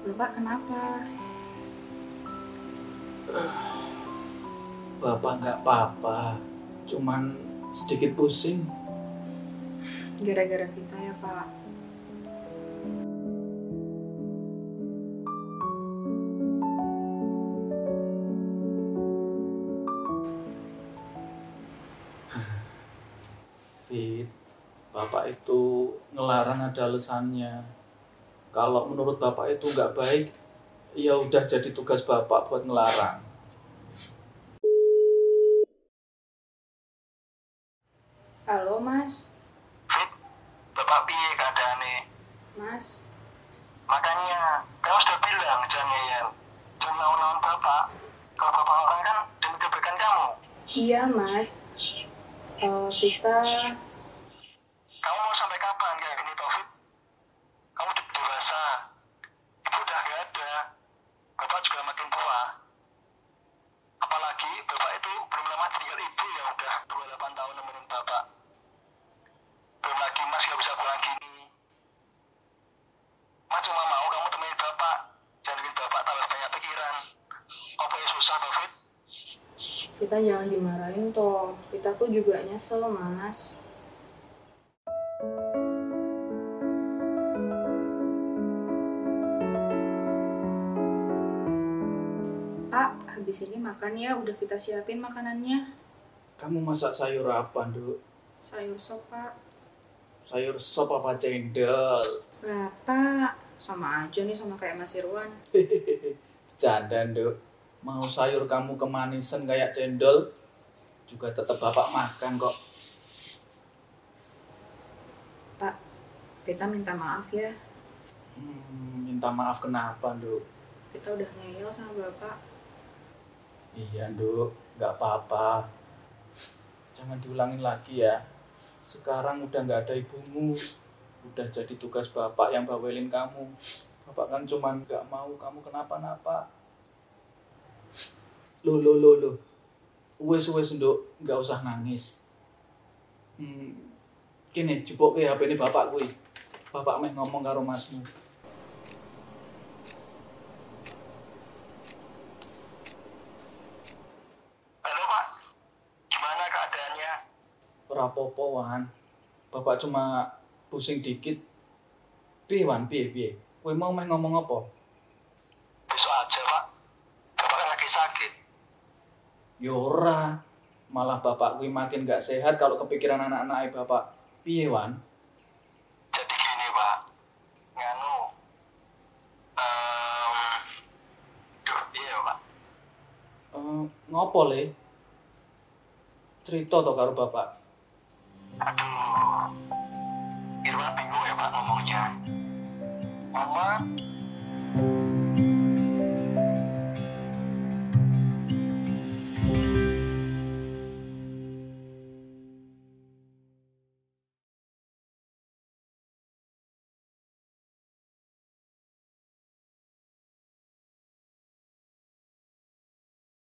Bapak kenapa? Bapak nggak apa-apa, cuman sedikit pusing. Gara-gara Vita ya, Pak? Fit, Bapak itu ngelarang ada alasannya. Kalau menurut Bapak itu nggak baik, ya udah jadi tugas Bapak buat ngelarang. Halo, Mas. Fit, Bapak piye keadaane? Mas. Makanya, kamu sudah bilang jangan ngeyel. Jangan naon-naon Bapak. Kalau Bapak ngomong kan demi kebaikan kamu. Iya, Mas. Vita, Kamu mau sampai kapan kayak gini, Taufik? Kamu udah dewasa. Ibu udah gak ada. Bapak juga makin tua. Apalagi Bapak itu belum lama tinggal ibu yang udah 28 tahun nemenin Bapak. Belum lagi Mas gak bisa pulang gini. Mas cuma mau kamu temenin Bapak. Jangan bikin Bapak tambah banyak pikiran. Apa yang susah, Taufik? Vita jangan dimarahin toh. Vita tuh juga nyesel, Mas. Pak, habis ini makan ya. Udah Vita siapin makanannya. Kamu masak sayur apa, Nduk? Sayur sop, Pak. Sayur sop apa cendol? Bapak, sama aja nih sama kayak Mas Irwan. Bercanda, Nduk. Mau sayur kamu kemanisan kayak cendol, juga tetap Bapak makan kok. Pak, Vita minta maaf ya. Minta maaf kenapa, Nduk? Vita udah ngeyel sama Bapak. Iya, Nduk. Nggak apa-apa. Jangan diulangin lagi ya. Sekarang udah nggak ada ibumu. Udah jadi tugas Bapak yang bawelin kamu. Bapak kan cuman nggak mau kamu kenapa-napa. Loh. Wes, Nduk. Nggak usah nangis. Kini, jupuk ke HP ini Bapak kuwi. Bapak meh ngomong karo masmu. Halo Pak, gimana keadaannya? Rapopo, Wan. Bapak cuma pusing dikit. Piye, Wan? Piye? Kowe mau meh ngomong apa? Besok aja Pak, Bapak kan lagi sakit. Yora, malah Bapak kuwi makin gak sehat kalau kepikiran anak-anak Bapak. Piye, Wan? Jadi gini Pak, nganu, iya Pak. Ngopo le? Cerita to karo Bapak. Aduh, Irwan bingung ya Pak ngomongnya. Mama